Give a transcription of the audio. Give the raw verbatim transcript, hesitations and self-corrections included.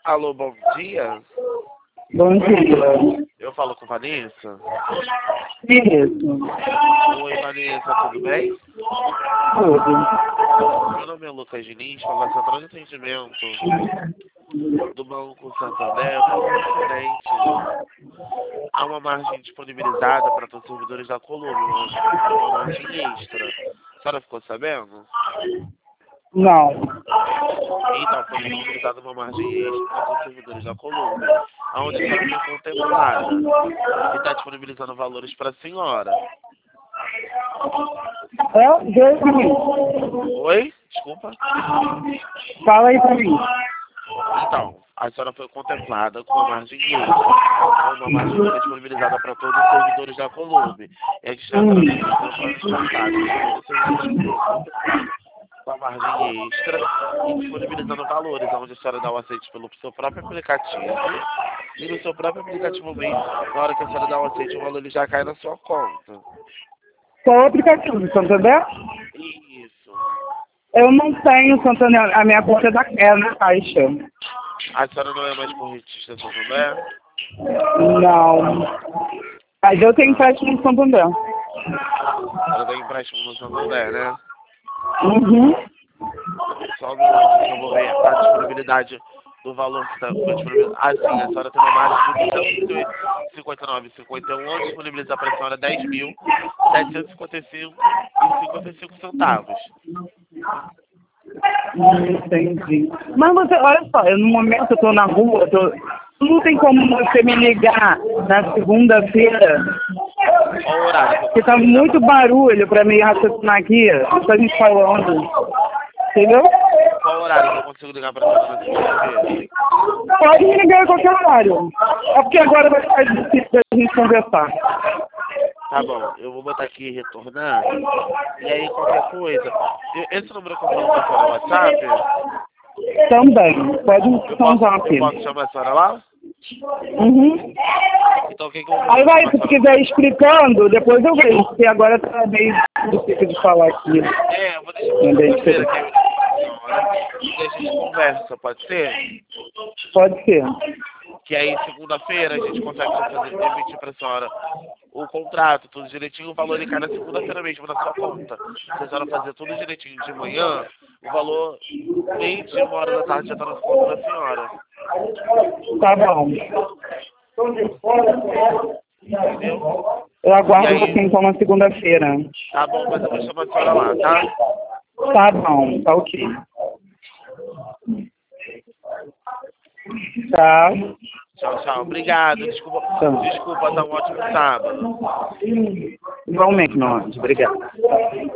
Alô, bom dia. Bom dia. Eu falo com Vanessa? Isso. Oi, Vanessa, tudo bem? Tudo. Meu nome é Lucas Diniz, falo da Central de Atendimento do Banco Santander. Falo referente a uma margem disponibilizada para todos os servidores da Colômbia, uma, uma margem extra. A senhora ficou sabendo? Não. Então, foi disponibilizada uma margem extra para todos os servidores da Colômbia, onde a senhora foi contemplada e está disponibilizando valores para a senhora. É? Diz pra mim. Oi? Desculpa. Fala aí pra mim. Então, a senhora foi contemplada com uma margem extra, uma margem que foi disponibilizada para todos os servidores da Colômbia. E a gente está Hum. trazendo todos os servidores com a margem extra e disponibilizando valores, onde a senhora dá o aceite pelo seu próprio aplicativo. E no seu próprio aplicativo mesmo, na hora que a senhora dá o aceite, o valor ele já cai na sua conta. Qual o aplicativo, Santander? Isso. Eu não tenho Santander. A minha conta é, da, é na Caixa. A senhora não é mais corretista, Santander? Não. Mas eu tenho empréstimo no Santander. Ela tem empréstimo no Santander, né? Uhum. Só um minuto que eu vou ver a disponibilidade do valor que está disponibilizado. Ah, sim, a senhora tem uma margem de duzentos e cinquenta e nove vírgula cinquenta e um, onde disponibiliza para a senhora dez mil setecentos e cinquenta e cinco reais e cinquenta e cinco centavos. Hum, entendi. Mas você, olha só, eu, no momento eu tô na rua, eu tô, não tem como você me ligar na segunda-feira, Qual o horário que eu porque tá consigo ligar muito pra... barulho pra mim raciocinar aqui, isso a gente falando, entendeu? Qual o horário que eu consigo ligar para a senhora na segunda-feira? Pode me ligar em qualquer horário, é porque agora vai ficar difícil da gente conversar. Tá bom, eu vou botar aqui retornar. E aí qualquer coisa. Eu- Esse número que eu falo com a senhora é o WhatsApp? Também, pode me Eu dar um posso, zap. eu posso chamar a senhora lá? Uhum. Então o que, que eu vou Aí fazer? vai, Chamar a se senhora. quiser explicando, depois eu vejo, porque agora tá meio difícil de falar aqui. É, eu vou deixar pra É bem segunda-feira, diferente. que é a senhora. E a gente conversa, pode ser? Pode ser. Que aí segunda-feira a gente consegue já fazer, emitir pra senhora o contrato, tudo direitinho, o valor ele cai na segunda-feira mesmo na sua conta. Se a senhora fazer tudo direitinho de manhã, o valor meio de uma hora da tarde já tá na conta da senhora. Tá bom. Entendeu? Eu aguardo E aí, você então na segunda-feira. tá bom, mas eu vou chamar a senhora lá, tá? Tá bom, tá ok. Tá. Tchau, tchau. Obrigado. Desculpa, Tchau. desculpa, tá um ótimo sábado. Igualmente, nós. Obrigado.